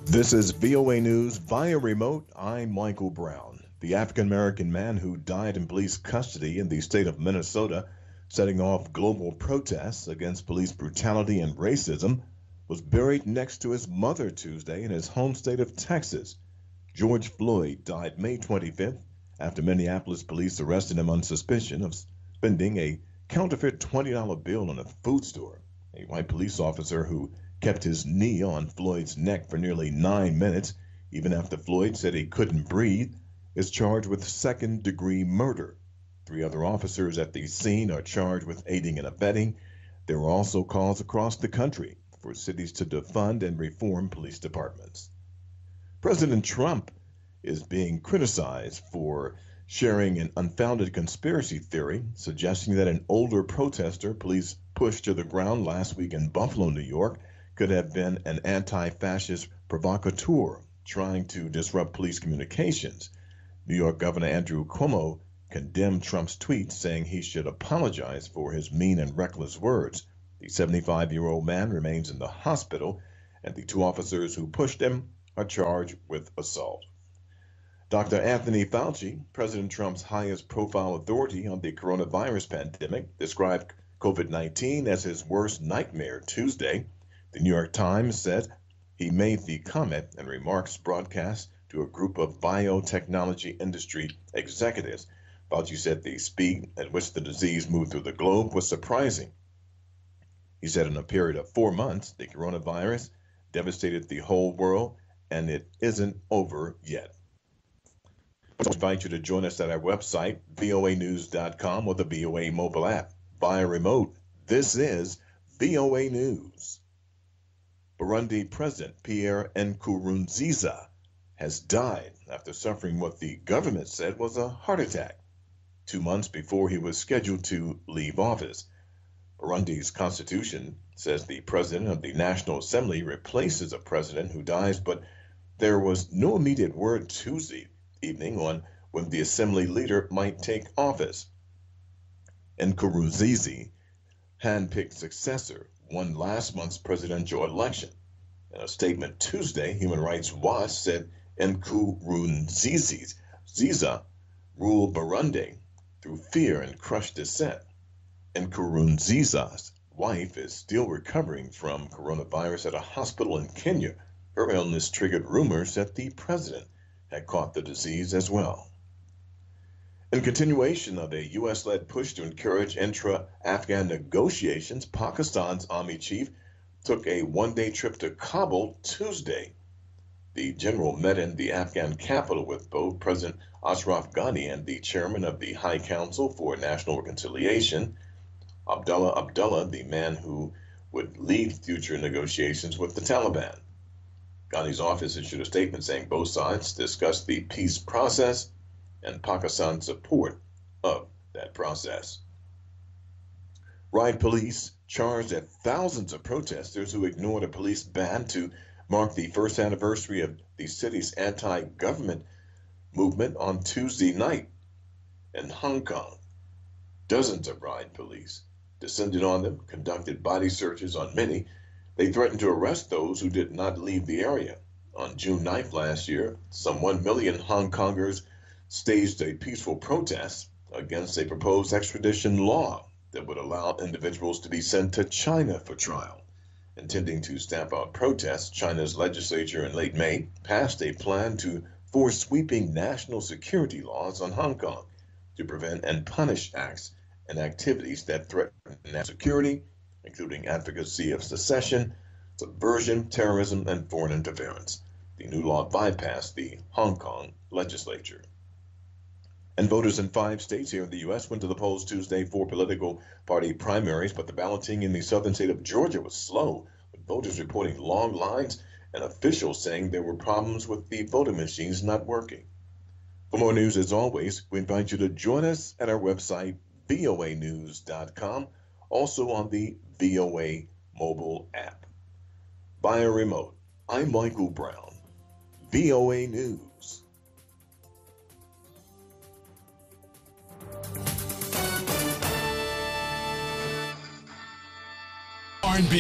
This is VOA News via remote. I'm Michael Brown. The African-American man who died in police custody in the state of Minnesota, setting off global protests against police brutality and racism, was buried next to his mother Tuesday in his home state of Texas. George Floyd died May 25th after Minneapolis police arrested him on suspicion of spending a counterfeit $20 bill in a food store. A white police officer who kept his knee on Floyd's neck for nearly 9 minutes, even after Floyd said he couldn't breathe, is charged with second-degree murder. 3 other officers at the scene are charged with aiding and abetting. There are also calls across the country for cities to defund and reform police departments. President Trump is being criticized for sharing an unfounded conspiracy theory suggesting that an older protester police pushed to the ground last week in Buffalo, New York, could have been an anti-fascist provocateur trying to disrupt police communications. New York Governor Andrew Cuomo condemned Trump's tweet, saying he should apologize for his mean and reckless words. The 75-year-old man remains in the hospital, and the 2 officers who pushed him are charged with assault. Dr. Anthony Fauci, President Trump's highest profile authority on the coronavirus pandemic, described COVID-19 as his worst nightmare Tuesday. The New York Times said he made the comment in remarks broadcast to a group of biotechnology industry executives. Fauci said the speed at which the disease moved through the globe was surprising. He said in a period of 4 months, the coronavirus devastated the whole world, and it isn't over yet. I invite you to join us at our website, voanews.com, or the VOA mobile app. Via remote, this is VOA News. Burundi President Pierre Nkurunziza has died after suffering what the government said was a heart attack 2 months before he was scheduled to leave office. Burundi's constitution says the president of the National Assembly replaces a president who dies, but there was no immediate word Tuesday evening on when the assembly leader might take office. Nkurunziza, handpicked successor, won last month's presidential election. In a statement Tuesday, Human Rights Watch said Nkurunziza ruled Burundi through fear and crushed dissent. Nkurunziza's wife is still recovering from coronavirus at a hospital in Kenya. Her illness triggered rumors that the president had caught the disease as well. In continuation of a U.S.-led push to encourage intra-Afghan negotiations, Pakistan's army chief took a one-day trip to Kabul Tuesday. The general met in the Afghan capital with both President Ashraf Ghani and the chairman of the High Council for National Reconciliation, Abdullah Abdullah, the man who would lead future negotiations with the Taliban. Ghani's office issued a statement saying both sides discussed the peace process and Pakistan's support of that process. Riot police charged at thousands of protesters who ignored a police ban to mark the first anniversary of the city's anti-government movement on Tuesday night in Hong Kong. Dozens of riot police descended on them, conducted body searches on many. They threatened to arrest those who did not leave the area. On June 9th last year, some 1 million Hong Kongers staged a peaceful protest against a proposed extradition law that would allow individuals to be sent to China for trial. Intending to stamp out protests, China's legislature in late May passed a plan to force sweeping national security laws on Hong Kong to prevent and punish acts and activities that threaten national security, including advocacy of secession, subversion, terrorism, and foreign interference. The new law bypassed the Hong Kong legislature. And voters in 5 states here in the U.S. went to the polls Tuesday for political party primaries, but the balloting in the southern state of Georgia was slow, with voters reporting long lines and officials saying there were problems with the voting machines not working. For more news, as always, we invite you to join us at our website, voanews.com, also on the VOA mobile app. Via remote, I'm Michael Brown, VOA News.